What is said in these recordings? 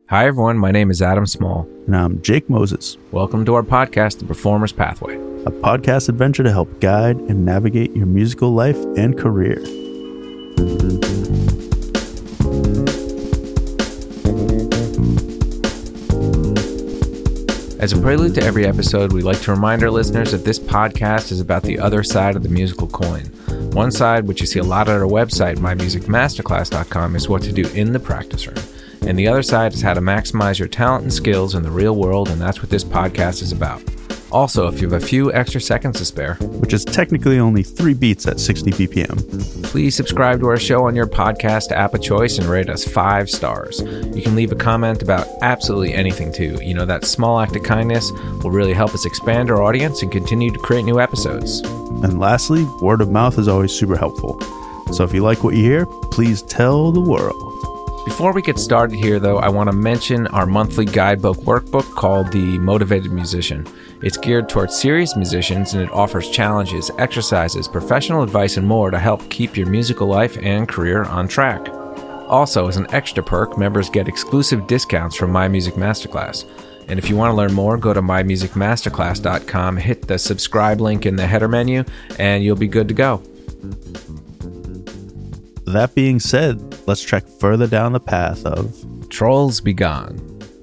Hi everyone, my name is Adam Small. And I'm Jake Moses. Welcome to our podcast, The Performer's Pathway. A podcast adventure to help guide and navigate your musical life and career. As a prelude to every episode, we like to remind our listeners that this podcast is about the other side of the musical coin. One side, which you see a lot at our website, mymusicmasterclass.com, is what to do in the practice room. And the other side is how to maximize your talent and skills in the real world, and that's what this podcast is about. Also, if you have a few extra seconds to spare, which is technically only 3 beats at 60 BPM, please subscribe to our show on your podcast app of choice and rate us 5 stars. You can leave a comment about absolutely anything too. You know, that small act of kindness will really help us expand our audience and continue to create new episodes. And lastly, word of mouth is always super helpful. So if you like what you hear, please tell the world. Before we get started here, though, I want to mention our monthly guidebook workbook called The Motivated Musician. It's geared towards serious musicians, and it offers challenges, exercises, professional advice, and more to help keep your musical life and career on track. Also, as an extra perk, members get exclusive discounts from My Music Masterclass. And if you want to learn more, go to mymusicmasterclass.com, hit the subscribe link in the header menu, and you'll be good to go. That being said, let's trek further down the path of Trolls Be Gone.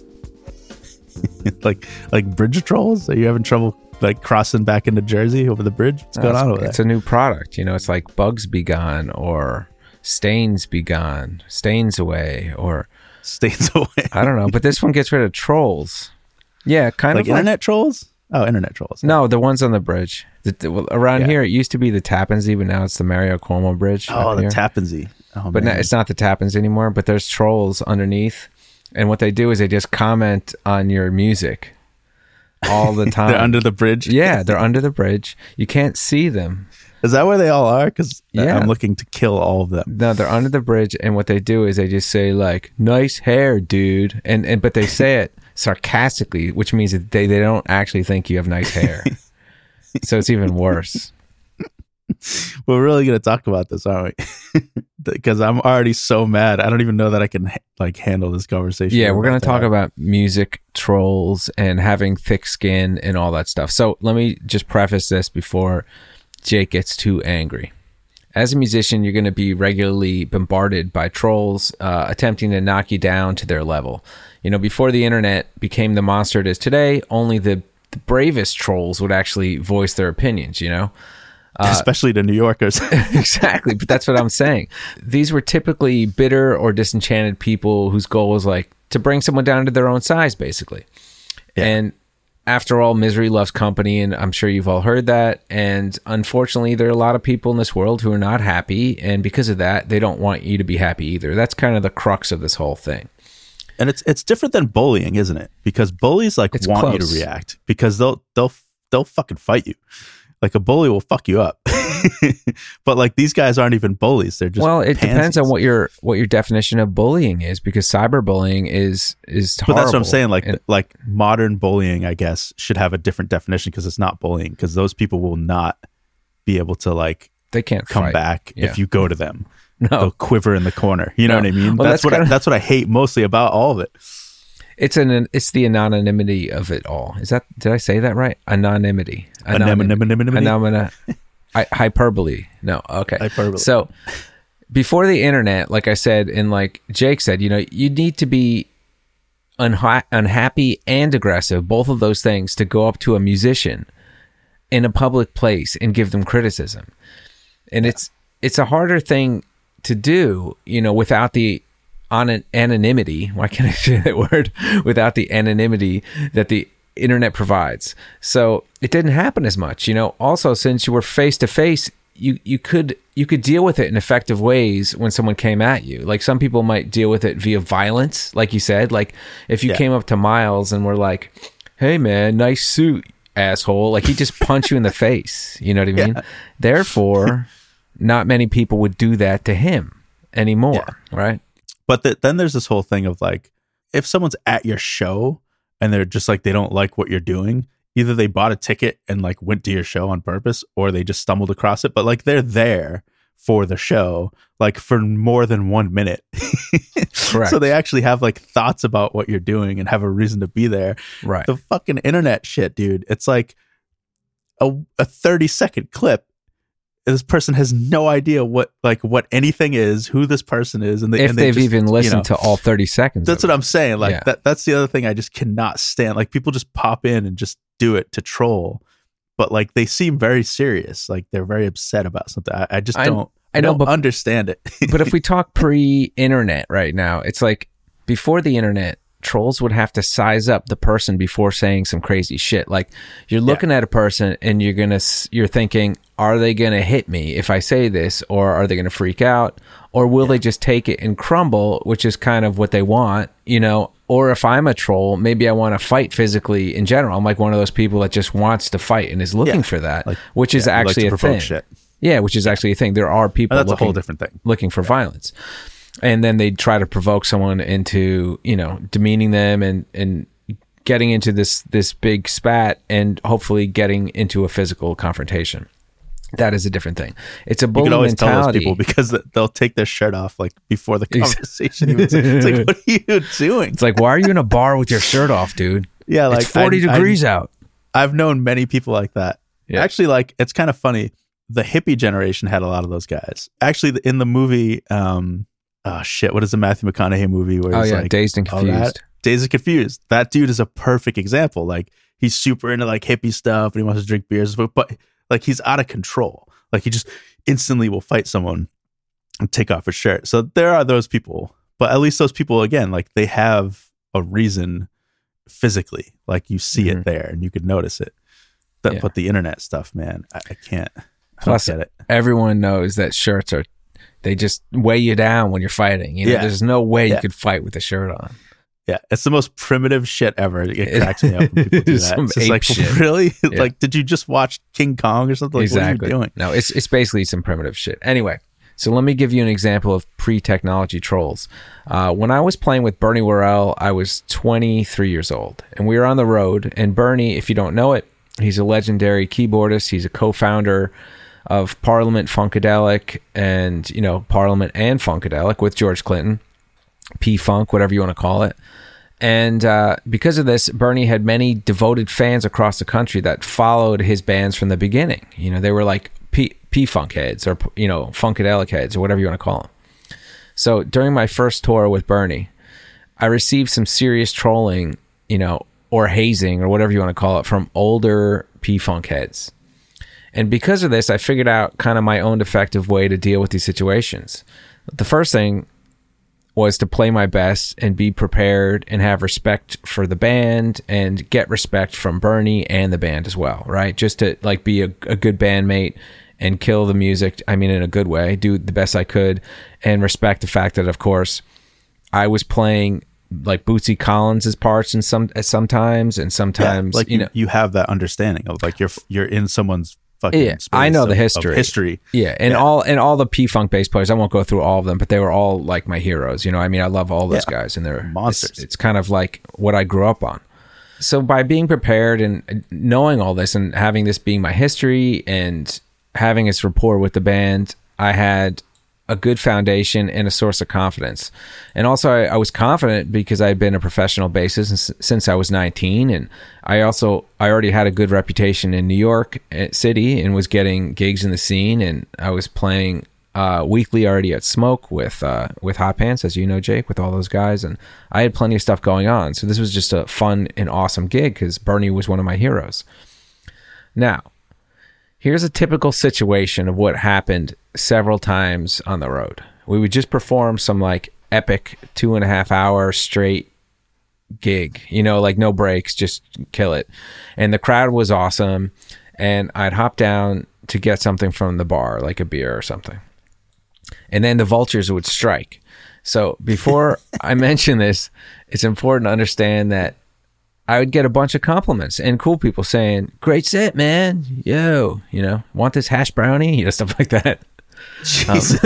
like bridge trolls? Are you having trouble like crossing back into Jersey over the bridge? What's going on over there? It's a new product. You know, it's like Bugs Be Gone or Stains Be Gone, Stains Away, or Stains Away. I don't know, but this one gets rid of trolls. Yeah, kind of like internet trolls? Oh, internet trolls. No, the ones on the bridge. Around here, it used to be the Tappan Zee, but now it's the Mario Cuomo Bridge. Oh, the Tappan Zee. Oh, but it's not the Tappan Zee anymore, but there's trolls underneath. And what they do is they just comment on your music all the time. They're under the bridge? Yeah, they're under the bridge. You can't see them. Is that where they all are? Because yeah. I'm looking to kill all of them. No, they're under the bridge, and what they do is they just say, like, nice hair, dude. But they say it sarcastically, which means that they don't actually think you have nice hair. So it's even worse. We're really going to talk about this, aren't we? Because I'm already so mad. I don't even know that I can handle this conversation. Yeah, we're going to talk about music trolls and having thick skin and all that stuff. So let me just preface this before Jake gets too angry. As a musician, you're going to be regularly bombarded by trolls attempting to knock you down to their level. You know, before the internet became the monster it is today, only the bravest trolls would actually voice their opinions, you know? Especially to New Yorkers. Exactly, but that's what I'm saying. These were typically bitter or disenchanted people whose goal was like to bring someone down to their own size, basically. Yeah. And after all, misery loves company, and I'm sure you've all heard that. And unfortunately, there are a lot of people in this world who are not happy, and because of that, they don't want you to be happy either. That's kind of the crux of this whole thing. And it's different than bullying, isn't it? Because bullies want close. You to react because they'll fucking fight you. Like a bully will fuck you up. But like these guys aren't even bullies. They're just it pansies. Depends on what your definition of bullying is, because cyberbullying is horrible. But that's what I'm saying. Like modern bullying, I guess, should have a different definition because it's not bullying. Because those people will not be able to they can't come fight. Back if you go to them. No. They'll quiver in the corner. You know what I mean? Well, that's what I hate mostly about all of it. It's the anonymity of it all. Did I say that right? Anonymity. Hyperbole. No, okay. Hyperbole. So before the internet, like I said, and like Jake said, you know, you need to be unhappy and aggressive, both of those things, to go up to a musician in a public place and give them criticism. And it's a harder thing to do, you know, without the anonymity. Why can't I say that word? Without the anonymity that the internet provides. So it didn't happen as much, you know. Also, since you were face to face, you could deal with it in effective ways when someone came at you. Like some people might deal with it via violence, like you said. Like if you came up to Miles and were like, "Hey man, nice suit, asshole," like he just punch you in the face. You know what I mean? Therefore, not many people would do that to him anymore, right? But then there's this whole thing of like, if someone's at your show and they're just like, they don't like what you're doing, either they bought a ticket and like went to your show on purpose or they just stumbled across it. But like they're there for the show, like for more than 1 minute. Correct. So they actually have like thoughts about what you're doing and have a reason to be there. Right. The fucking internet shit, dude. It's like a 30-second clip. This person has no idea what anything is, who this person is, and if they've just, even listened to all 30 seconds. That's what I'm saying. Like that's the other thing I just cannot stand. Like people just pop in and just do it to troll, but like they seem very serious. Like they're very upset about something. I just don't. I don't understand it. But if we talk pre-internet right now, it's like before the internet, trolls would have to size up the person before saying some crazy shit. Like you're looking at a person and you're thinking, are they going to hit me if I say this, or are they going to freak out, or will they just take it and crumble, which is kind of what they want, you know? Or if I'm a troll, maybe I want to fight physically in general. I'm like one of those people that just wants to fight and is looking for that, like, which is actually a thing. Shit. Yeah, which is actually a thing. There are people that's a whole different thing. Looking for violence. And then they try to provoke someone into, you know, demeaning them and getting into this big spat and hopefully getting into a physical confrontation. That is a different thing. It's a bully mentality. You can always tell those people because they'll take their shirt off like before the conversation. It's like, what are you doing? It's like, why are you in a bar with your shirt off, dude? Yeah, like it's 40 degrees out. I've known many people like that. Yeah. Actually, like it's kind of funny. The hippie generation had a lot of those guys. Actually, in the movie, what is the Matthew McConaughey movie where he's like Dazed and Confused? Dazed and Confused. That dude is a perfect example. Like he's super into like hippie stuff and he wants to drink beers, but like he's out of control. Like he just instantly will fight someone and take off his shirt. So there are those people, but at least those people, again, like they have a reason physically. Like you see it there and you could notice it. But the internet stuff, man, I can't. Plus, everyone knows that shirts they just weigh you down when you're fighting. You know, there's no way you could fight with a shirt on. Yeah, it's the most primitive shit ever. It cracks me up when people do that. It's just like, shit. Really? Yeah. Like, did you just watch King Kong or something? Like, exactly. What are you doing? No, it's basically some primitive shit. Anyway, so let me give you an example of pre-technology trolls. When I was playing with Bernie Worrell, I was 23 years old, and we were on the road. And Bernie, if you don't know it, he's a legendary keyboardist. He's a co-founder of Parliament Funkadelic and, you know, Parliament and Funkadelic with George Clinton, P-Funk, whatever you want to call it. And because of this, Bernie had many devoted fans across the country that followed his bands from the beginning. You know, they were like P-Funk heads or, you know, Funkadelic heads or whatever you want to call them. So during my first tour with Bernie, I received some serious trolling, you know, or hazing or whatever you want to call it from older P-Funk heads. And because of this, I figured out kind of my own effective way to deal with these situations. The first thing was to play my best and be prepared and have respect for the band and get respect from Bernie and the band as well, right? Just to like be a good bandmate and kill the music. I mean, in a good way, do the best I could and respect the fact that, of course, I was playing like Bootsy Collins' parts and sometimes, like you have that understanding of like you're in someone's fucking space. I know the history. Yeah, and all the P-Funk bass players. I won't go through all of them, but they were all like my heroes. You know, I mean, I love all those guys, and they're monsters. It's kind of like what I grew up on. So by being prepared and knowing all this and having this being my history and having this rapport with the band, I had a good foundation and a source of confidence. And also I was confident because I had been a professional bassist since I was 19. And I already had a good reputation in New York City and was getting gigs in the scene. And I was playing weekly already at Smoke with Hot Pants, as you know, Jake, with all those guys. And I had plenty of stuff going on. So this was just a fun and awesome gig because Bernie was one of my heroes. Now, here's a typical situation of what happened several times on the road. We would just perform some like epic 2.5 hour straight gig, you know, like no breaks, just kill it. And the crowd was awesome. And I'd hop down to get something from the bar, like a beer or something. And then the vultures would strike. So before I mention this, it's important to understand that I would get a bunch of compliments and cool people saying, "Great set, man. Yo, you know, want this hash brownie?" You know, stuff like that. Jesus.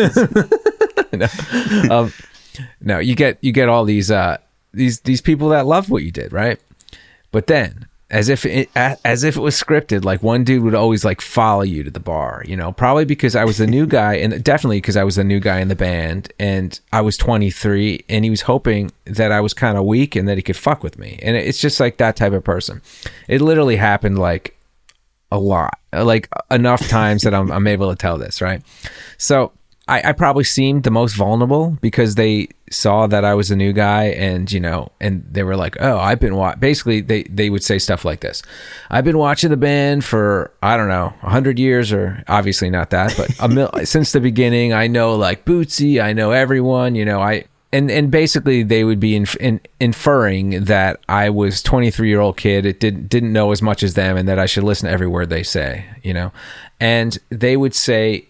No, you get all these people that love what you did, right? But then as if it was scripted. Like one dude would always like follow you to the bar, you know, probably because I was the new guy, and definitely because I was the new guy in the band, and I was 23, and he was hoping that I was kind of weak and that he could fuck with me. And it's just like that type of person. It literally happened like a lot, like enough times that I'm able to tell this, right? So I probably seemed the most vulnerable because they saw that I was a new guy, and, you know, and they were like, oh, I've been basically they would say stuff like this. I've been watching the band for, I don't know, 100 years, or obviously not that, but since the beginning. I know like Bootsy, I know everyone, you know, and basically they would be inferring that I was 23-year-old kid. It didn't know as much as them, and that I should listen to every word they say, you know. And they would say,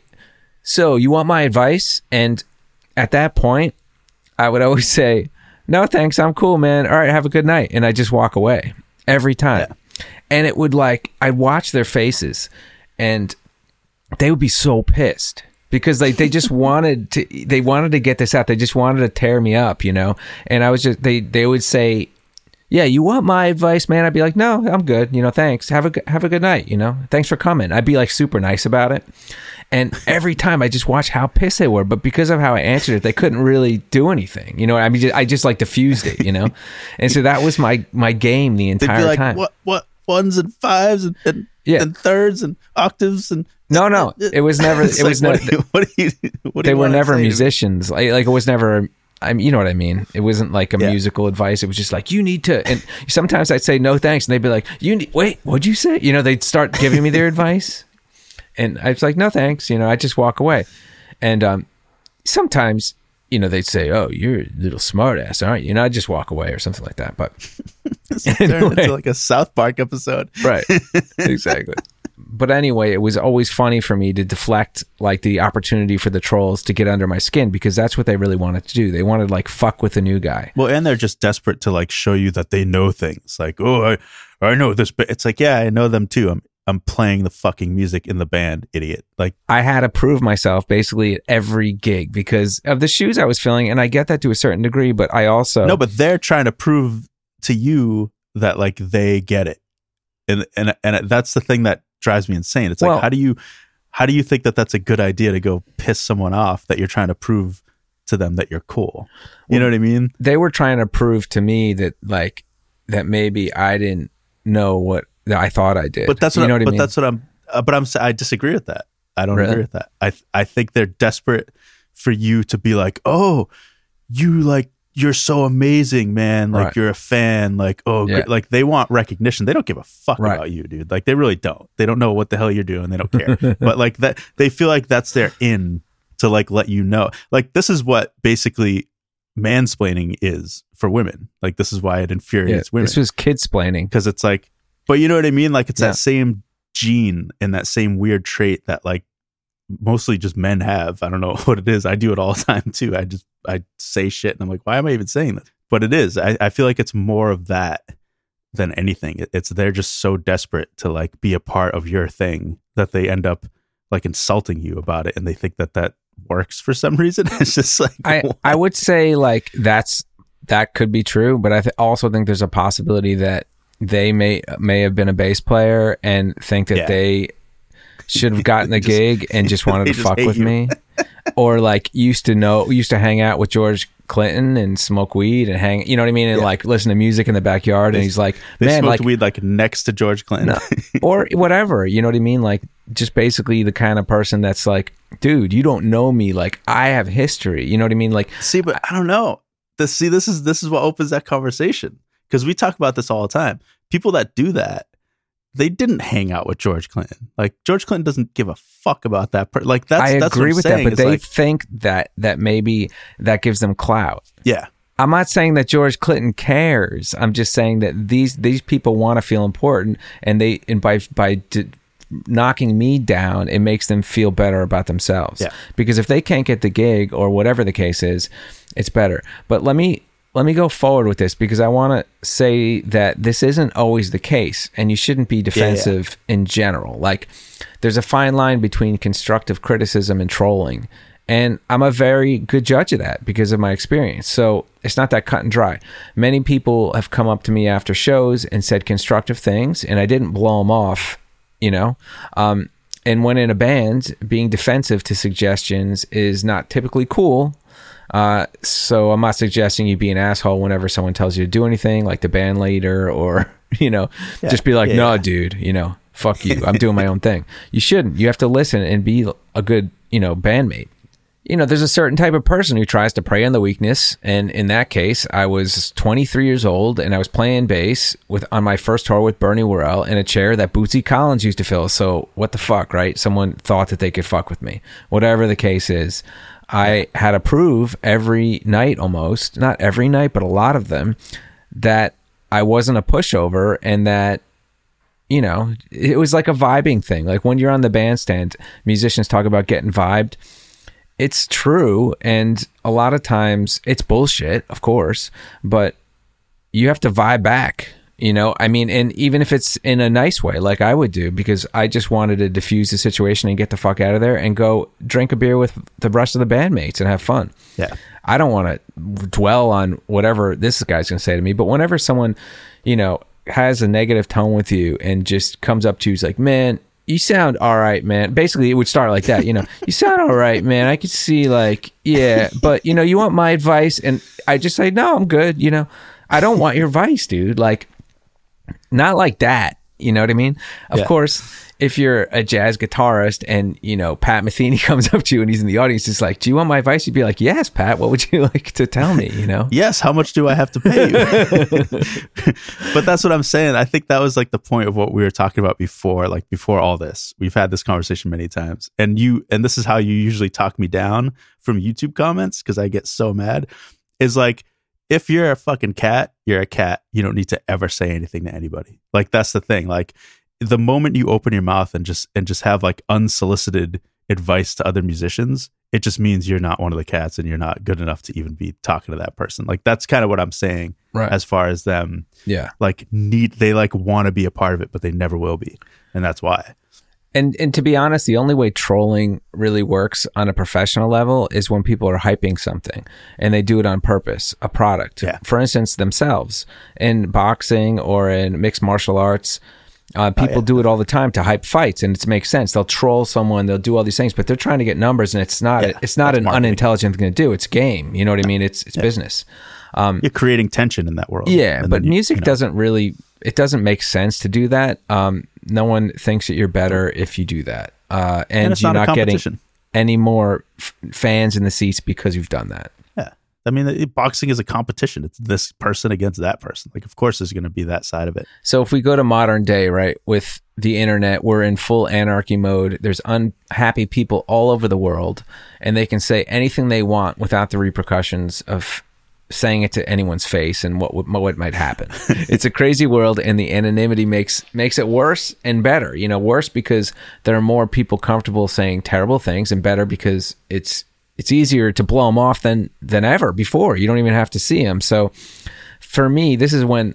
so you want my advice? And at that point, I would always say, no, thanks. I'm cool, man. All right, have a good night. And I just walk away every time. Yeah. And it would like, I'd watch their faces, and they would be so pissed because they just wanted to get this out. They just wanted to tear me up, you know? And I was just, they would say, yeah, you want my advice, man? I'd be like, no, I'm good. You know, thanks. Have a good night. You know, thanks for coming. I'd be like super nice about it. And every time I just watched how pissed they were, but because of how I answered it, they couldn't really do anything. You know, I mean, I just like diffused it, you know? And so that was my game the entire They'd be like, time. What ones and fives and thirds and octaves and no, it was never. It was never. They were never musicians. Like it was never. I mean, you know what I mean? It wasn't like a musical advice. It was just like, you need to, and sometimes I'd say no thanks, and they'd be like, wait, what'd you say? You know, they'd start giving me their advice, and I was like, no thanks, you know, I just walk away. And sometimes, you know, they'd say, oh, you're a little smart ass, aren't you? You know, I'd just walk away or something like that. But anyway. Into like a South Park episode. Right. Exactly. But anyway, it was always funny for me to deflect like the opportunity for the trolls to get under my skin, because that's what they really wanted to do. They wanted like fuck with the new guy. Well, and they're just desperate to like show you that they know things. Like, oh, I know this, but it's like, yeah, I know them too. I'm playing the fucking music in the band, idiot. Like, I had to prove myself basically at every gig because of the shoes I was filling, and I get that to a certain degree, but I also but they're trying to prove to you that like they get it, and that's the thing that drives me insane. It's like, how do you think that that's a good idea to go piss someone off that you're trying to prove to them that you're cool? You know what I mean? They were trying to prove to me that like that maybe I didn't know what I thought I did. But that's what, you know what I mean? That's what I disagree with that. I don't agree with that. I think they're desperate for you to be like, oh, you're so amazing, man. Like, you're a fan. Like, oh, like they want recognition. They don't give a fuck about you, dude. Like, they really don't. They don't know what the hell you're doing. They don't care. But like that, they feel like that's their in to like let you know. Like, this is what basically mansplaining is for women. Like, this is why it infuriates women. This was kidsplaining. Because it's like, but you know what I mean? Like, it's that same gene and that same weird trait that like mostly just men have. I don't know what it is. I do it all the time too. I say shit and I'm like, why am I even saying this? But it is. I feel like it's more of that than anything. It's they're just so desperate to like be a part of your thing that they end up like insulting you about it, and they think that works for some reason. It's just like, I would say like that could be true, but I also think there's a possibility that they may have been a bass player and think that they should have gotten the gig and just wanted to fuck with me, or like used to hang out with George Clinton and smoke weed and hang, you know what I mean, and like listen to music in the backyard. And he's like, they man, smoked like weed like next to George Clinton, or whatever, you know what I mean, like just basically the kind of person that's like, dude, you don't know me, like I have history, you know what I mean, like see, but I don't know. This is what opens that conversation, because we talk about this all the time. People that do that, they didn't hang out with George Clinton. Like, George Clinton doesn't give a fuck about that. Like, I agree with that, but they think that maybe that gives them clout. Yeah. I'm not saying that George Clinton cares. I'm just saying that these people want to feel important, and by knocking me down, it makes them feel better about themselves. Yeah. Because if they can't get the gig or whatever the case is, it's better. But let me go forward with this, because I want to say that this isn't always the case, and you shouldn't be defensive in general. Like, there's a fine line between constructive criticism and trolling, And I'm a very good judge of that because of my experience. So it's not that cut and dry. Many people have come up to me after shows and said constructive things, and I didn't blow them off, you know? And when in a band, being defensive to suggestions is not typically cool. So I'm not suggesting you be an asshole whenever someone tells you to do anything, like the band leader, or, you know, just be like, no, dude, you know, fuck you. I'm doing my own thing. You shouldn't. You have to listen and be a good, you know, bandmate. You know, there's a certain type of person who tries to prey on the weakness. And in that case, I was 23 years old and I was playing bass on my first tour with Bernie Worrell in a chair that Bootsy Collins used to fill. So what the fuck, right? Someone thought that they could fuck with me. Whatever the case is, I had to prove every night almost, not every night, but a lot of them, that I wasn't a pushover and that, you know, it was like a vibing thing. Like when you're on the bandstand, musicians talk about getting vibed. It's true, and a lot of times it's bullshit, of course, but you have to vibe back, you know? I mean, and even if it's in a nice way, like I would do, because I just wanted to diffuse the situation and get the fuck out of there and go drink a beer with the rest of the bandmates and have fun. Yeah. I don't want to dwell on whatever this guy's going to say to me, but whenever someone, you know, has a negative tone with you and just comes up to you, he's like, man, you sound all right, man. Basically, it would start like that, you know. You sound all right, man. I could see, like, yeah, but, you know, you want my advice? And I just say, no, I'm good, you know. I don't want your advice, dude. Like, not like that. You know what I mean? Of course, if you're a jazz guitarist and, you know, Pat Metheny comes up to you and he's in the audience, it's like, do you want my advice? You'd be like, yes, Pat, what would you like to tell me, you know? Yes, how much do I have to pay you? But that's what I'm saying. I think that was like the point of what we were talking about before, like before all this. We've had this conversation many times. And this is how you usually talk me down from YouTube comments, because I get so mad, is like, if you're a fucking cat, you're a cat. You don't need to ever say anything to anybody. Like, that's the thing. Like, the moment you open your mouth and just have like unsolicited advice to other musicians, it just means you're not one of the cats and you're not good enough to even be talking to that person. Like, that's kind of what I'm saying, right? As far as them, like they like want to be a part of it, but they never will be, and that's why. And to be honest, the only way trolling really works on a professional level is when people are hyping something and they do it on purpose, a product. Yeah. For instance, themselves. In boxing or in mixed martial arts, people do it all the time to hype fights, and it makes sense. They'll troll someone, they'll do all these things, but they're trying to get numbers, and it's not an marketing. Unintelligent thing to do. It's game. You know what I mean? It's business. You're creating tension in that world. Yeah, but music doesn't really, it doesn't make sense to do that. No one thinks that you're better if you do that. And you're not getting any more fans in the seats because you've done that. Yeah. I mean, boxing is a competition. It's this person against that person. Like, of course, there's going to be that side of it. So if we go to modern day, right, with the internet, we're in full anarchy mode. There's unhappy people all over the world, and they can say anything they want without the repercussions of saying it to anyone's face and what might happen. It's a crazy world, and the anonymity makes it worse and better. You know, worse because there are more people comfortable saying terrible things, and better because it's easier to blow them off than ever before. You don't even have to see them. So for me, this is when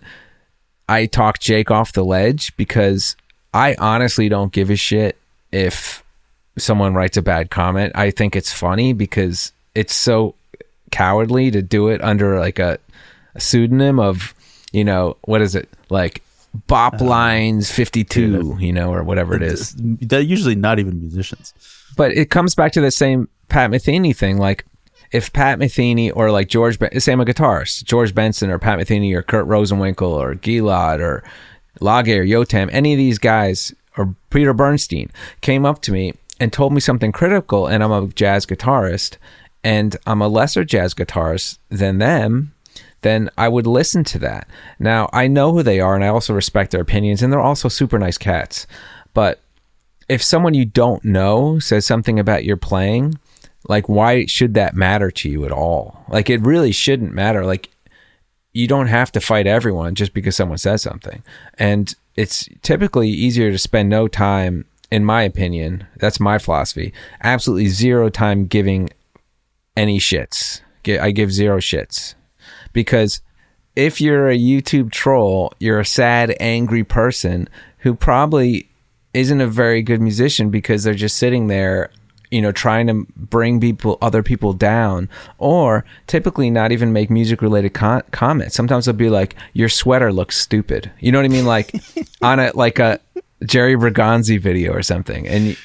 I talk Jake off the ledge, because I honestly don't give a shit if someone writes a bad comment. I think it's funny because it's so cowardly to do it under like a pseudonym of, you know, what is it, like Bop Lines 52, you know, or whatever it is. They're usually not even musicians. But it comes back to the same Pat Metheny thing. Like, if Pat Metheny or like same a guitarist, George Benson or Pat Metheny or Kurt Rosenwinkel or Gilad or Lage or Yotam, any of these guys, or Peter Bernstein, came up to me and told me something critical, and I'm a jazz guitarist, and I'm a lesser jazz guitarist than them, then I would listen to that. Now, I know who they are, and I also respect their opinions, and they're also super nice cats. But if someone you don't know says something about your playing, like, why should that matter to you at all? Like, it really shouldn't matter. Like, you don't have to fight everyone just because someone says something. And it's typically easier to spend no time, in my opinion, that's my philosophy, absolutely zero time giving any shits. I give zero shits, because if you're a YouTube troll, you're a sad, angry person who probably isn't a very good musician, because they're just sitting there, trying to bring other people down, or typically not even make music related comments. Sometimes they'll be like, your sweater looks stupid. You know what I mean? Like on a Jerry Bergonzi video or something. And,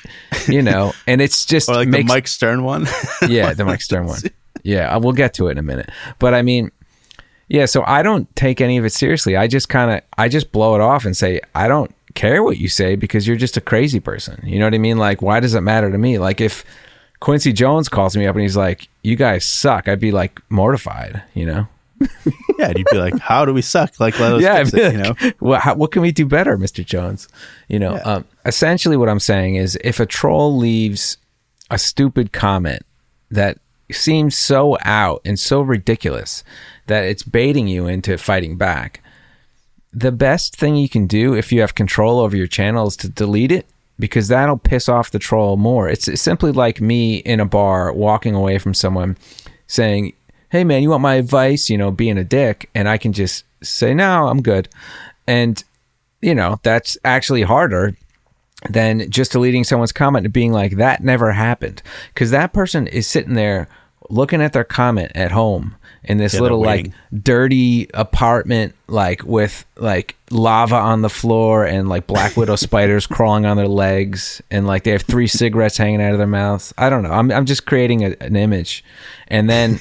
and it's just or like the Mike Stern one. Yeah, the Mike Stern one. Yeah, we'll get to it in a minute. But I mean, yeah, so I don't take any of it seriously. I just blow it off and say, I don't care what you say because you're just a crazy person. You know what I mean? Like, why does it matter to me? Like, if Quincy Jones calls me up and he's like, you guys suck, I'd be like mortified, Yeah, and you'd be like, how do we suck? Like, let us fix it, what can we do better, Mr. Jones? Essentially what I'm saying is, if a troll leaves a stupid comment that seems so out and so ridiculous that it's baiting you into fighting back, the best thing you can do if you have control over your channel is to delete it, because that'll piss off the troll more. It's simply like me in a bar walking away from someone saying, hey man, you want my advice, being a dick, and I can just say, no, I'm good. And that's actually harder than just deleting someone's comment and being like, that never happened, because that person is sitting there looking at their comment at home in this little like dirty apartment, like with like lava on the floor and like black widow spiders crawling on their legs, and like they have 3 cigarettes hanging out of their mouths. I don't know. I'm just creating an image, and then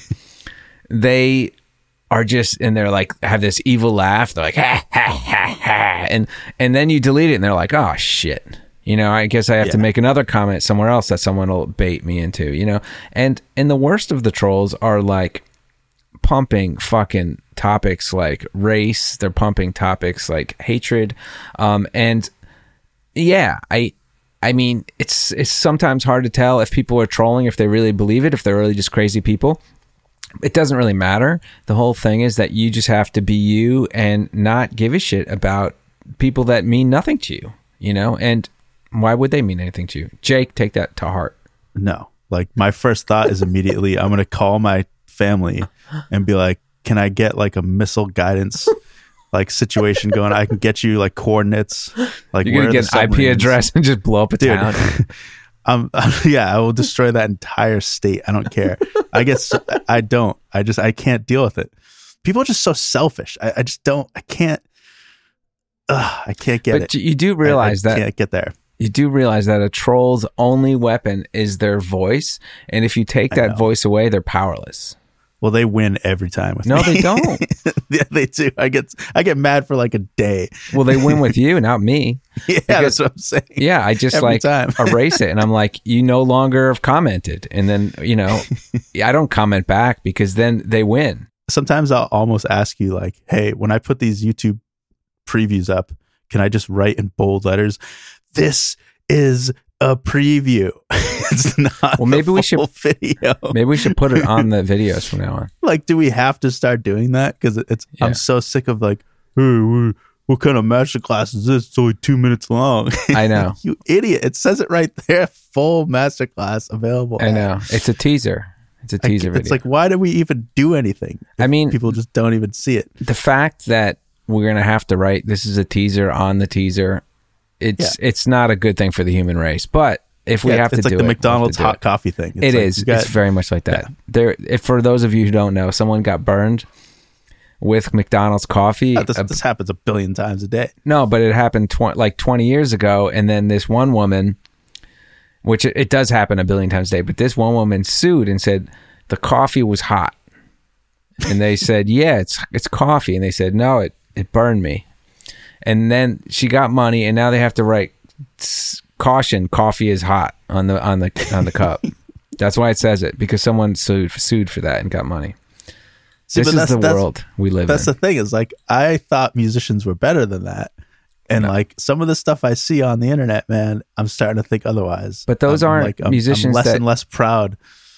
they are just, and they're like, have this evil laugh. They're like, ha ha ha ha, and then you delete it, and they're like, oh shit. I guess I have to make another comment somewhere else that someone will bait me into, and the worst of the trolls are like pumping fucking topics like race. They're pumping topics like hatred. And yeah, I mean, it's sometimes hard to tell if people are trolling, if they really believe it, if they're really just crazy people. It doesn't really matter. The whole thing is that you just have to be you and not give a shit about people that mean nothing to you, and why would they mean anything to you? Jake, take that to heart. No. Like, my first thought is immediately, I'm going to call my family and be like, can I get like a missile guidance like situation going? I can get you like coordinates. Like, you're going to get an IP address and just blow up a town. I will destroy that entire state. I don't care. I guess I can't deal with it. People are just so selfish. I can't get it. But you do realize I can't get there. You do realize that a troll's only weapon is their voice, and if you take that voice away, they're powerless. Well, they win every time with me. No, they don't. Yeah, they do. I get mad for like a day. Well, they win with you, not me. Yeah, that's what I'm saying. Yeah, I just every time. Erase it, and I'm like, you no longer have commented, and then I don't comment back because then they win. Sometimes I'll almost ask you like, hey, when I put these YouTube previews up, can I just write in bold letters, this is a preview? It's not. Well, maybe we should video. Maybe we should put it on the videos from now on. Like, do we have to start doing that? Because I'm so sick of like, hey, what kind of masterclass is this? It's only 2 minutes long. I know. You idiot! It says it right there. Full masterclass available. I know. It's a teaser. It's a teaser video. It's like, why do we even do anything? I mean, people just don't even see it. The fact that we're gonna have to write this is a teaser on the teaser. It's not a good thing for the human race, but if we have to do it, it's like the McDonald's hot coffee thing. It's very much like that. For those of you who don't know, someone got burned with McDonald's coffee. This happens a billion times a day. No, but it happened 20 years ago, and then this one woman, which it does happen a billion times a day, but this one woman sued and said the coffee was hot, and they said, yeah, it's coffee, and they said, no, it burned me. And then she got money, and now they have to write caution: coffee is hot on the cup. That's why it says it, because someone sued for that and got money. See, this is the world we live in. That's the thing, is like, I thought musicians were better than that, and like some of the stuff I see on the internet, man, I'm starting to think otherwise. But those aren't musicians. I'm less and less proud,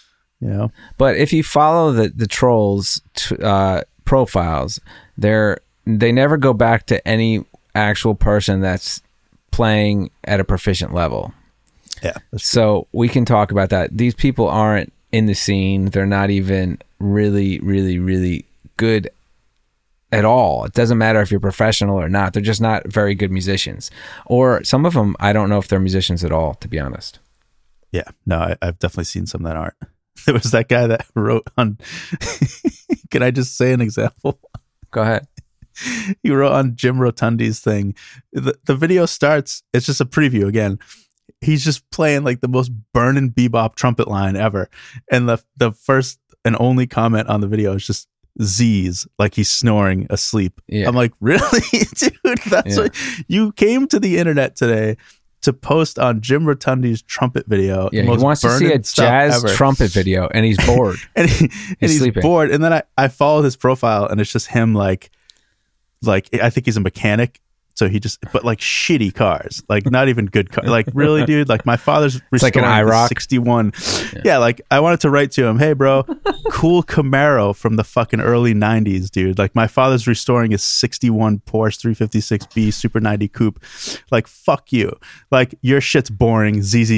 But if you follow the trolls profiles, they never go back to any actual person that's playing at a proficient level. Yeah. So we can talk about that. These people aren't in the scene. They're not even really, really, really good at all. It doesn't matter if you're professional or not. They're just not very good musicians. Or some of them, I don't know if they're musicians at all, to be honest. Yeah, no, I've definitely seen some that aren't. There was that guy that wrote on. Can I just say an example? Go ahead. He wrote on Jim Rotundi's thing. The video starts. It's just a preview again. He's just playing like the most burning bebop trumpet line ever, and the first and only comment on the video is just Z's, like he's snoring asleep. Yeah. I'm like, really, dude? That's what you came to the internet today to post on Jim Rotundi's trumpet video. Yeah, he wants to see a jazz trumpet video, and he's bored. and he's sleeping. bored. And then I followed his profile, and it's just him like I think he's a mechanic. So he just, but like shitty cars, like not even good cars. Like really, dude, like my father's like an restoring IROC. the 61. Yeah, like I wanted to write to him, hey bro, cool Camaro from the fucking early 90s, dude. Like my father's restoring his 61 Porsche 356B Super 90 Coupe. Like fuck you. Like your shit's boring.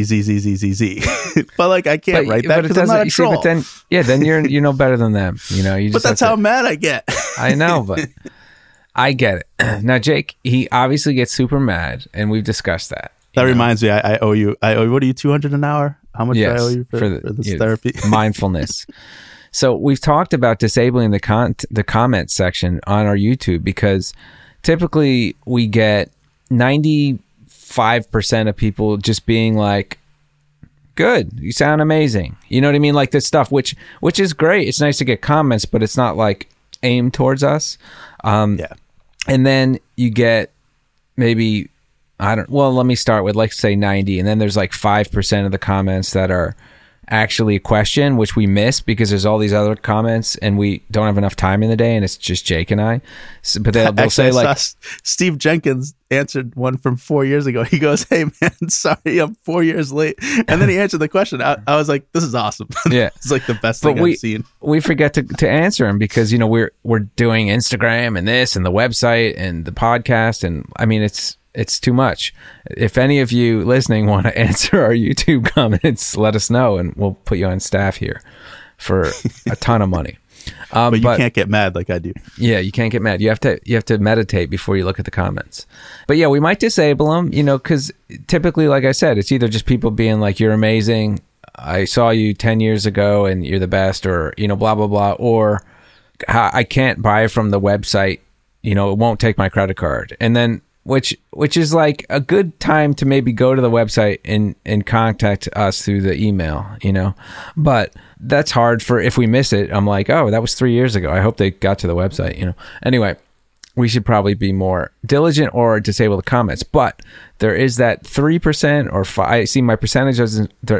ZZZZZZZ. But like I can't write that because I'm not a troll. But then you know better than them. You know, you just but that's how mad I get. I know, but I get it. Now, Jake, he obviously gets super mad, and we've discussed that. That reminds me, I owe you. What are you, $200 an hour? How much do I owe you for this therapy? Mindfulness. So we've talked about disabling the comment section on our YouTube because typically we get 95% of people just being like, good, you sound amazing. You know what I mean? Like this stuff, which is great. It's nice to get comments, but it's not like aimed towards us. Yeah. And then you get maybe, let me start with, like, say 90. And then there's like 5% of the comments that are actually a question, which we miss because there's all these other comments and we don't have enough time in the day and it's just Jake and I. So, but they'll actually, say like, Steve Jenkins answered one from 4 years ago. He goes, hey man, sorry, I'm 4 years late. And then he answered the question. I was like, this is awesome. Yeah. It's like the best thing I've seen. We forget to answer him because, you know, we're doing Instagram and this and the website and the podcast. And I mean, it's too much. If any of you listening want to answer our YouTube comments, let us know and we'll put you on staff here for a ton of money. But you can't get mad like I do. Yeah, you can't get mad. You have to meditate before you look at the comments. But yeah, we might disable them, you know, because typically, like I said, it's either just people being like, you're amazing, I saw you 10 years ago and you're the best, or, you know, blah, blah, blah, or I can't buy from the website, you know, it won't take my credit card. And then which is like a good time to maybe go to the website and contact us through the email, you know, but that's hard for, if we miss it, I'm like, oh, that was 3 years ago. I hope they got to the website, you know. Anyway, we should probably be more diligent or disable the comments, but there is that 3% or 5. I see my percentages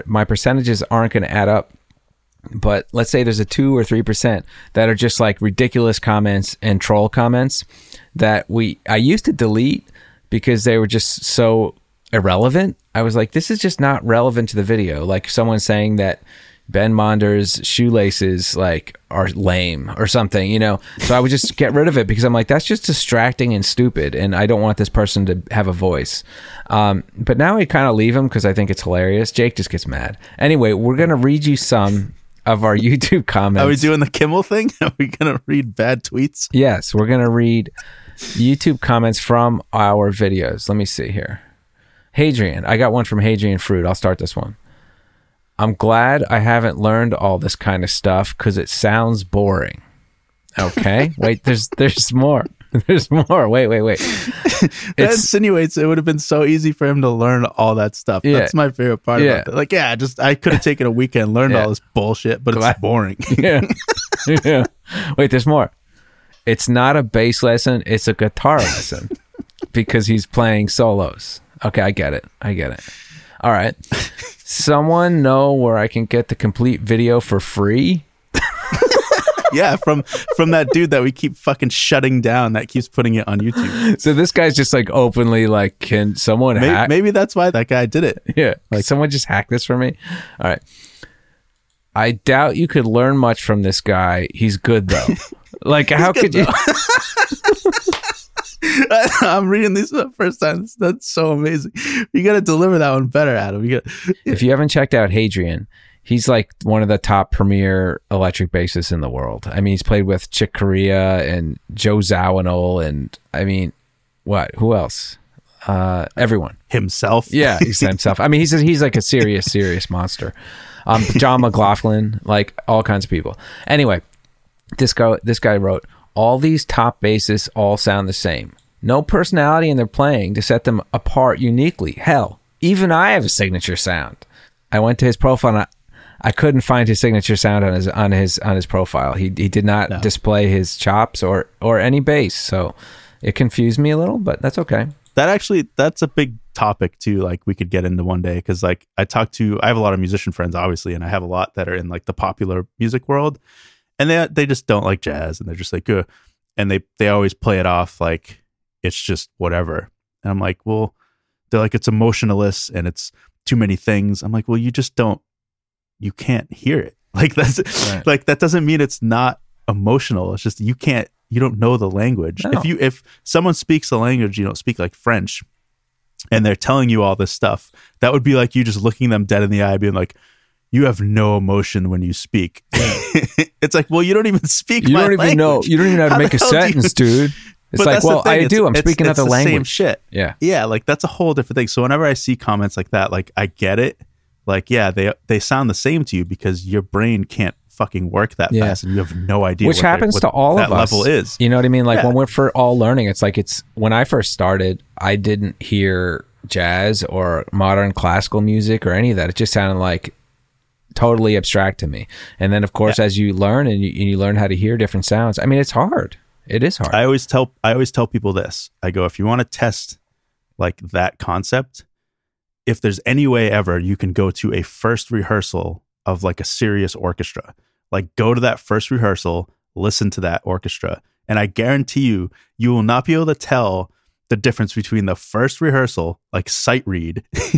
aren't going to add up. But let's say there's a 2 or 3% that are just like ridiculous comments and troll comments that I used to delete because they were just so irrelevant. I was like, this is just not relevant to the video. Like someone saying that Ben Monder's shoelaces like are lame or something, you know. So I would just get rid of it because I'm like, that's just distracting and stupid, and I don't want this person to have a voice. But now I kind of leave them because I think it's hilarious. Jake just gets mad. Anyway, we're gonna read you some of our YouTube comments. Are we doing the Kimmel thing? Are we gonna read bad tweets? Yes, we're gonna read YouTube comments from our videos. Let me see here. Hadrian, I got one from Hadrian Fruit. I'll start this one. I'm glad I haven't learned all this kind of stuff because it sounds boring. Okay, wait, there's more. There's more. Wait. That insinuates it would have been so easy for him to learn all that stuff. Yeah. That's my favorite part about it. Like, yeah, I could have taken a weekend, learned all this bullshit, but it's boring. Yeah. Wait, there's more. It's not a bass lesson, it's a guitar lesson because he's playing solos. Okay, I get it. All right. Someone know where I can get the complete video for free? Yeah, from that dude that we keep fucking shutting down that keeps putting it on YouTube. So this guy's just like openly like, can someone hack? Maybe that's why that guy did it. Yeah, like someone just hack this for me? All right. I doubt you could learn much from this guy. He's good though. Like, how could you? I'm reading these for the first time. That's so amazing. You got to deliver that one better, Adam. If you haven't checked out Hadrian, he's like one of the top premier electric bassists in the world. I mean, he's played with Chick Corea and Joe Zawinul, and I mean, what? Who else? Everyone. Himself. Yeah, he's himself. I mean, he's like a serious monster. John McLaughlin, like all kinds of people. Anyway, this guy wrote, all these top bassists all sound the same. No personality in their playing to set them apart uniquely. Hell, even I have a signature sound. I went to his profile and I couldn't find his signature sound on his profile. He did not display his chops or any bass, so it confused me a little, but that's okay. That's a big topic too. Like we could get into one day, because like I have a lot of musician friends, obviously, and I have a lot that are in like the popular music world, and they just don't like jazz, and they're just like, and they always play it off like it's just whatever. And I'm like, well, they're like, it's emotionless and it's too many things. I'm like, well, you can't hear it. Like that's right. Like that doesn't mean it's not emotional. It's just you don't know the language. No. If someone speaks the language you don't speak, like French, and they're telling you all this stuff, that would be like you just looking them dead in the eye being like, you have no emotion when you speak. It's like, well, you don't even speak you my don't even language. know you don't even know how to make a sentence, dude. It's like, well, I do. I'm speaking another language. Same shit. Yeah. Like that's a whole different thing. So whenever I see comments like that, like I get it. Like, yeah, they sound the same to you because your brain can't fucking work that fast, and you have no idea. Which happens to all of us. That level is. You know what I mean? Like when we're all learning, it's like when I first started, I didn't hear jazz or modern classical music or any of that. It just sounded like totally abstract to me. And then, of course, as you learn and you learn how to hear different sounds, I mean, it's hard. It is hard. I always tell people this. I go, if you want to test like that concept, if there's any way ever you can go to a first rehearsal of like a serious orchestra, like go to that first rehearsal, listen to that orchestra, and I guarantee you will not be able to tell the difference between the first rehearsal, like sight read,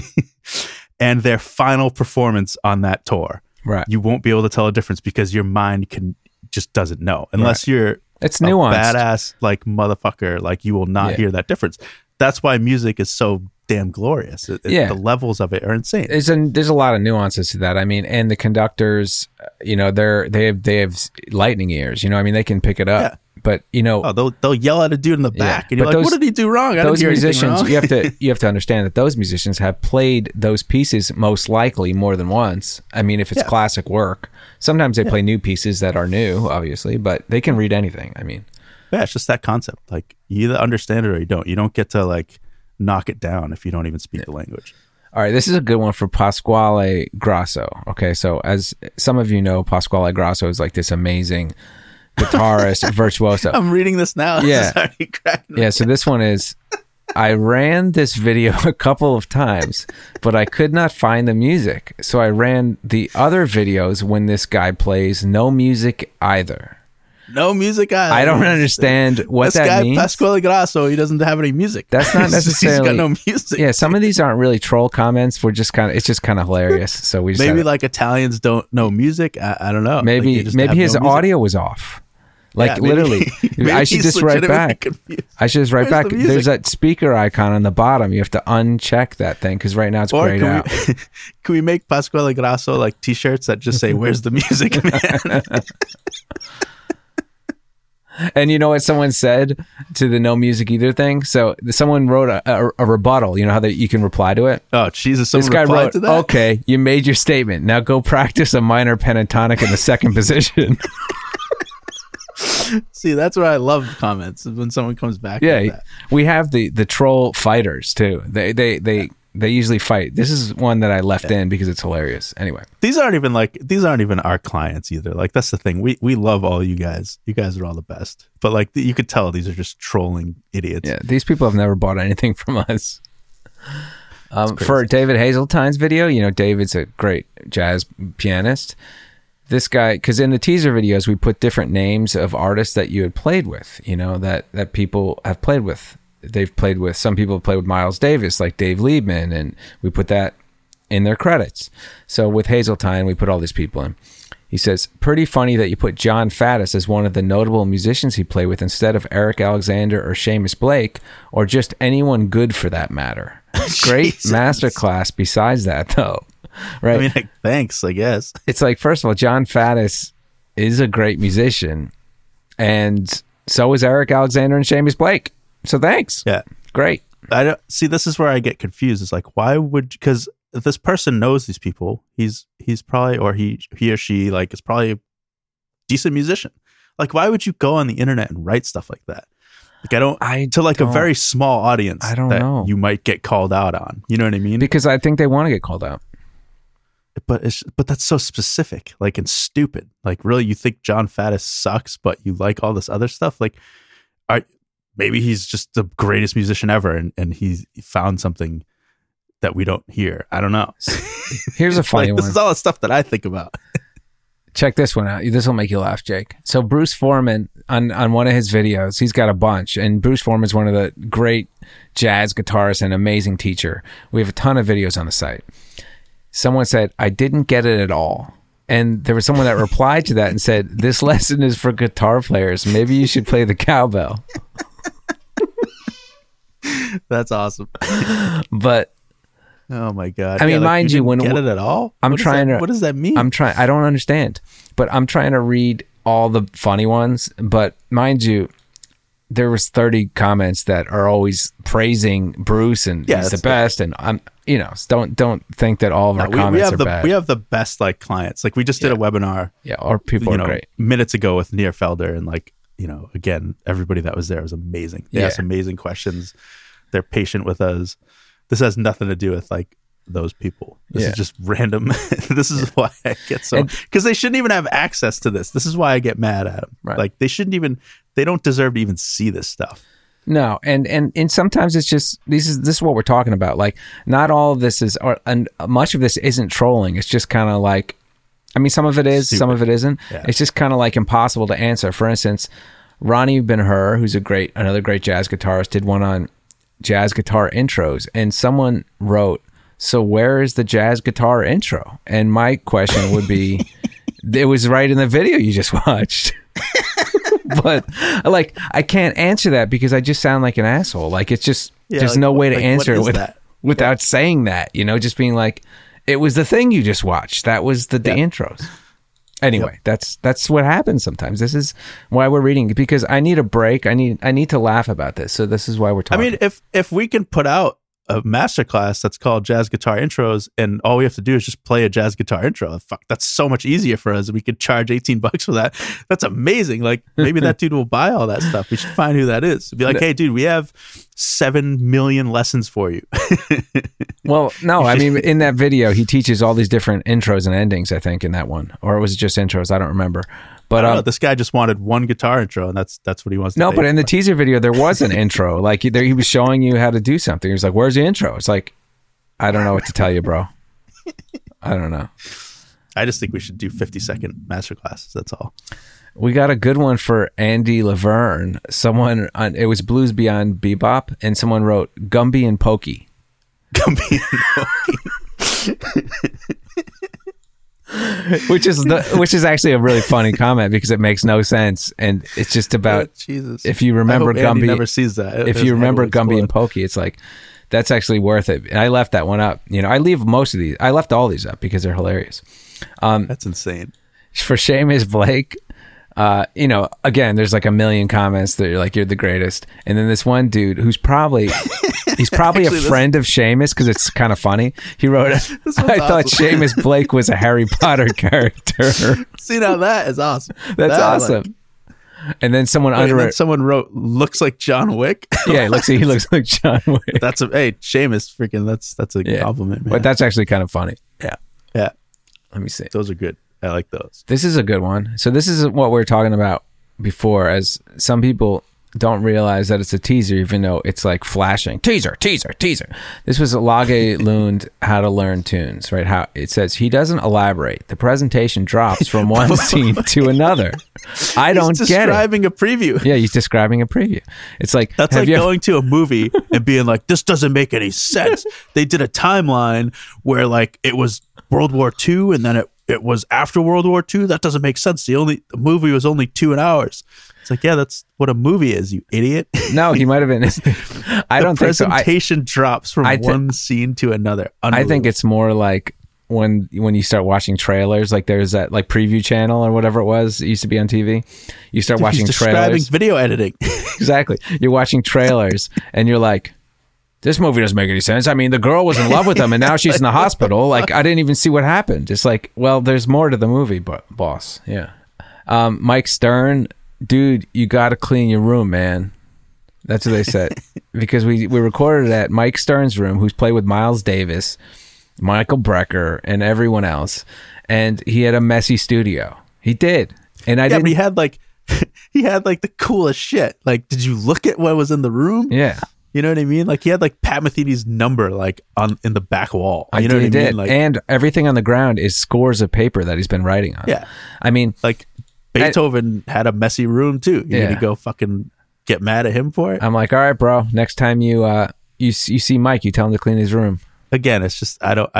and their final performance on that tour. Right. You won't be able to tell a difference because your mind just doesn't know unless you're it's nuanced, badass like motherfucker. Like you will not hear that difference. That's why music is so damn glorious. The levels of it are insane. There's a lot of nuances to that. I mean, and the conductors, you know, they have lightning ears. You know, I mean, they can pick it up. Yeah. But you know, they'll yell at a dude in the back, and you're like, "What did he do wrong?" Those musicians, wrong. you have to understand that those musicians have played those pieces most likely more than once. I mean, if it's classic work, sometimes they play new pieces that are new, obviously, but they can read anything. I mean, it's just that concept. Like you either understand it or you don't. You don't get to like knock it down if you don't even speak the language. All right, this is a good one for Pasquale Grasso. Okay, so as some of you know, Pasquale Grasso is like this amazing guitarist, virtuoso. I'm reading this now. Yeah. So this one is, I ran this video a couple of times, but I could not find the music. So I ran the other videos when this guy plays no music either. No music either. I don't understand what that means. Pasquale Grasso, he doesn't have any music. That's not necessarily. He's got no music. Yeah, some of these aren't really troll comments. It's just kind of hilarious. So we just maybe like Italians don't know music. I don't know. Maybe his audio was off. Like literally, I should just write back. Confused. I should just write back. The There's that speaker icon on the bottom. You have to uncheck that thing because right now it's grayed out. Can we make Pasquale Grasso like T-shirts that just say "Where's the music, man"? And you know what someone said to the no music either thing? So someone wrote a rebuttal. You know how you can reply to it? Oh, Jesus. This guy wrote, to that? Okay, you made your statement. Now go practice a minor pentatonic in the second position. See, that's where I love comments when someone comes back. Like that. We have the troll fighters too. They usually fight. This is one that I left in because it's hilarious. Anyway, these aren't even our clients either. Like that's the thing. We love all you guys. You guys are all the best. But like you could tell these are just trolling idiots. Yeah, these people have never bought anything from us. For David Hazeltine's video, you know, David's a great jazz pianist. This guy, because in the teaser videos, we put different names of artists that you had played with, you know, that people have played with. Some people have played with Miles Davis, like Dave Liebman, and we put that in their credits. So with Hazeltine, we put all these people in. He says, pretty funny that you put John Faddis as one of the notable musicians he played with instead of Eric Alexander or Seamus Blake, or just anyone good for that matter. Great masterclass besides that, though. Right. I mean, like, thanks, I guess. It's like, first of all, John Faddis is a great musician, and so is Eric Alexander and Seamus Blake. So thanks. Yeah. Great. I don't see. This is where I get confused. It's like, why would, because this person knows these people. He's probably, or he or she like is probably a decent musician. Like, why would you go on the internet and write stuff like that? Like, to like a very small audience. I don't know. You might get called out on. You know what I mean? Because I think they want to get called out. But that's so specific, like, and stupid. Like, really, you think John Faddis sucks, but you like all this other stuff? Like, maybe he's just the greatest musician ever, and he found something that we don't hear. I don't know. Here's a funny one. This is all the stuff that I think about. Check this one out. This will make you laugh, Jake. So Bruce Foreman, on one of his videos, he's got a bunch, and Bruce Foreman is one of the great jazz guitarists and amazing teacher. We have a ton of videos on the site. Someone said, I didn't get it at all. And there was someone that replied to that and said, this lesson is for guitar players. Maybe you should play the cowbell. That's awesome. But oh my God. I mean, mind you, when get it at all? What does that mean? I don't understand, but I'm trying to read all the funny ones. But mind you, there was 30 comments that are always praising Bruce and he's the best. And I'm, don't think that all of our comments are bad. We have the best like clients. Like we just did a webinar. Yeah. Our people are great. Minutes ago with Nir Felder, and like, again, everybody that was there was amazing. They asked amazing questions. They're patient with us. This has nothing to do with like those people. This is just random. This is why I get so, because they shouldn't even have access to this. This is why I get mad at them. Right. Like they don't deserve to even see this stuff. No, and sometimes it's just this is what we're talking about. Like, not all of this is, and much of this isn't trolling. It's just kind of like, I mean, some of it is, some of it isn't. Yeah. It's just kind of like impossible to answer. For instance, Ronnie Ben-Hur, who's another great jazz guitarist, did one on jazz guitar intros, and someone wrote, so where is the jazz guitar intro? And my question would be, it was right in the video you just watched. But like, I can't answer that because I just sound like an asshole. Like, it's just, there's like, no way to answer it without saying that, just being like, it was the thing you just watched. That was the intros. Anyway, that's what happens sometimes. This is why we're reading, because I need a break. I need to laugh about this. So this is why we're talking. I mean, if we can put out a masterclass that's called Jazz Guitar Intros, and all we have to do is just play a jazz guitar intro, fuck, that's so much easier for us. We could charge $18 for that. That's amazing. Like, maybe that dude will buy all that stuff. We should find who that is. Be like, hey, dude, we have 7 million lessons for you. Well, no, I mean, in that video, he teaches all these different intros and endings, I think, in that one. Or it was just intros. I don't remember. But this guy just wanted one guitar intro, and that's what he wants to do. No, but in the teaser video, there was an intro. Like, he was showing you how to do something. He was like, where's the intro? It's like, I don't know what to tell you, bro. I don't know. I just think we should do 50-second masterclasses. That's all. We got a good one for Andy Laverne. It was Blues Beyond Bebop, and someone wrote Gumby and Pokey. Gumby and Pokey. which is actually a really funny comment because it makes no sense, and it's just about Jesus. If you remember Gumby, Andy never sees that. If you remember Gumby and Pokey, it's like, that's actually worth it. And I left that one up. I leave most of these. I left all these up because they're hilarious. That's insane. For Seamus Blake, again, there's like a million comments that you're like, you're the greatest, and then this one dude who's probably. He's probably actually, a friend of Seamus because it's kind of funny. He wrote, I thought Seamus Blake was a Harry Potter character. See, now that is awesome. That's awesome. Like. And then someone someone wrote, looks like John Wick. Yeah, he looks like John Wick. Hey, Seamus, freaking, that's a compliment, man. But that's actually kind of funny. Yeah. Let me see. Those are good. I like those. This is a good one. So this is what we were talking about before, as some people don't realize that it's a teaser, even though it's like flashing teaser. This was Lage Lund, How to Learn Tunes, right? How it says he doesn't elaborate. The presentation drops from one scene to another. I don't get it. He's describing a preview. Yeah, he's describing a preview. It's like, that's like going to a movie and being like, this doesn't make any sense. They did a timeline where like it was World War II and then it was after World War II. That doesn't make sense. The movie was only 2 hours. It's like, yeah, that's what a movie is, you idiot. No, he might have been. I don't think so. The presentation drops from one scene to another. I think it's more like when you start watching trailers, like there's that like preview channel or whatever it was. It used to be on TV. You start watching describing trailers. Video editing. Exactly. You're watching trailers and you're like, this movie doesn't make any sense. I mean, the girl was in love with him and now she's in the hospital. Like, I didn't even see what happened. Just like, well, there's more to the movie, boss. Yeah. Mike Stern, dude, you got to clean your room, man. That's what they said. Because we recorded at Mike Stern's room, who's played with Miles Davis, Michael Brecker, and everyone else. And he had a messy studio. He did. And I didn't. But he had like the coolest shit. Like, did you look at what was in the room? Yeah. You know what I mean? Like, he had like Pat Metheny's number like in the back wall. You know what I mean? Like, and everything on the ground is scores of paper that he's been writing on. Yeah. I mean, like Beethoven had a messy room too. You're gonna go fucking get mad at him for it? I'm like, all right, bro. Next time you see Mike, you tell him to clean his room. Again, it's just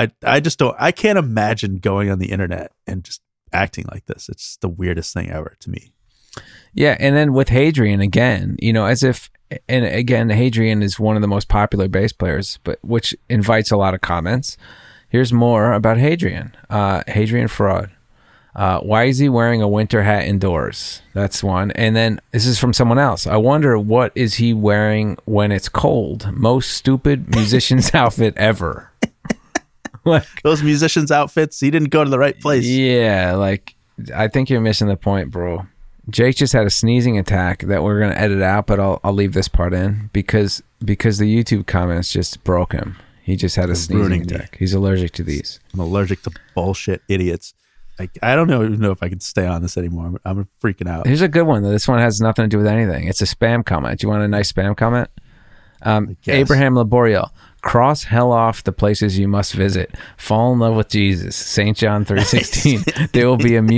I can't imagine going on the internet and just acting like this. It's the weirdest thing ever to me. Yeah, and then with Hadrian again, as if, and again, Hadrian is one of the most popular bass players, but which invites a lot of comments. Here's more about Hadrian. Hadrian fraud. Why is he wearing a winter hat indoors? That's one. And then this is from someone else. I wonder, what is he wearing when it's cold? Most stupid musician's outfit ever. Like, those musicians' outfits, he didn't go to the right place. Yeah, like, I think you're missing the point, bro. Jake just had a sneezing attack that we're going to edit out, but I'll leave this part in because the YouTube comments just broke him. He just had a sneezing attack. He's allergic to these. I'm allergic to bullshit idiots. Like, I don't even know if I can stay on this anymore. I'm freaking out. Here's a good one, though. This one has nothing to do with anything. It's a spam comment. Do you want a nice spam comment? Abraham Laboriel. Cross hell off the places you must visit. Fall in love with Jesus. St. John 3:16. There will be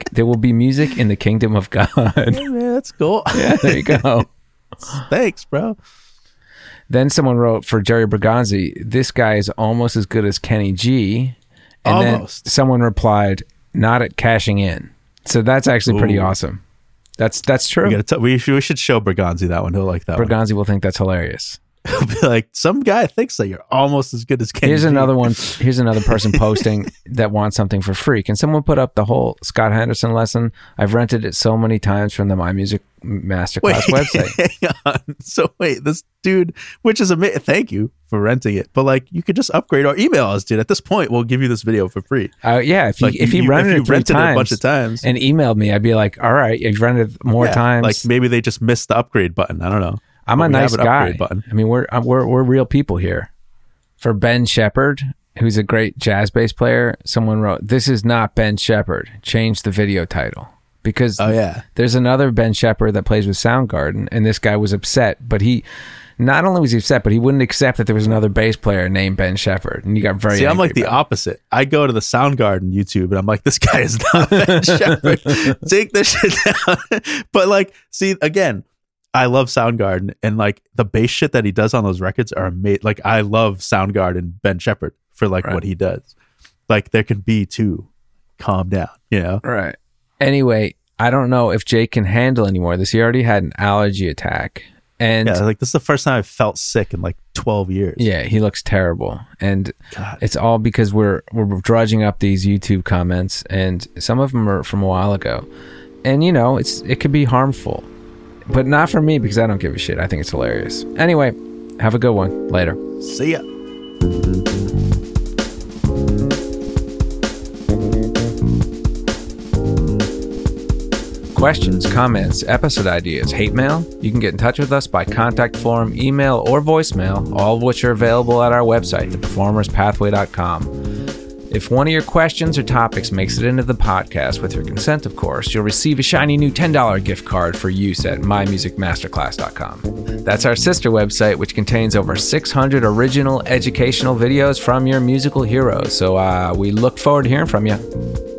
music in the kingdom of God. Hey, man, that's cool. Yeah, there you go. Thanks, bro. Then someone wrote for Jerry Bergonzi, this guy is almost as good as Kenny G. And almost. Then someone replied, not at cashing in. So that's actually pretty awesome. That's true. We should show Bergonzi that one. He'll like that Bergonzi will think that's hilarious. He'll be like, some guy thinks that you're almost as good as Kenny. Here's another one. Here's another person posting that wants something for free. Can someone put up the whole Scott Henderson lesson? I've rented it so many times from the My Music Masterclass website. Hang on. So wait, this dude, which is thank you for renting it, but like, you could just upgrade or email us, dude. At this point, we'll give you this video for free. Yeah, if he rented it 3 times a bunch of times and emailed me, I'd be like, all right, you've rented more times. Like, maybe they just missed the upgrade button. I don't know. I'm a nice guy. I mean, we're real people here. For Ben Shepherd, who's a great jazz bass player, someone wrote, "This is not Ben Shepherd. Change the video title." Because there's another Ben Shepherd that plays with Soundgarden, and this guy was upset. But not only was he upset, but he wouldn't accept that there was another bass player named Ben Shepherd, and you got very angry. I'm like the opposite. I go to the Soundgarden YouTube, and I'm like, this guy is not Ben Shepherd. Take this shit down. But like, see, again, I love Soundgarden, and like the bass shit that he does on those records are amazing. Like, I love Soundgarden Ben Shepherd for like what he does. Like, there can be two. Calm down, Right. Anyway, I don't know if Jake can handle anymore. He already had an allergy attack, and like, this is the first time I've felt sick in like 12 years. Yeah, he looks terrible, and it's all because we're drudging up these YouTube comments, and some of them are from a while ago, and it could be harmful. But not for me, because I don't give a shit. I think it's hilarious. Anyway, have a good one. Later. See ya. Questions, comments, episode ideas, hate mail? You can get in touch with us by contact form, email, or voicemail, all of which are available at our website, theperformerspathway.com. If one of your questions or topics makes it into the podcast, with your consent, of course, you'll receive a shiny new $10 gift card for use at mymusicmasterclass.com. That's our sister website, which contains over 600 original educational videos from your musical heroes. So we look forward to hearing from you.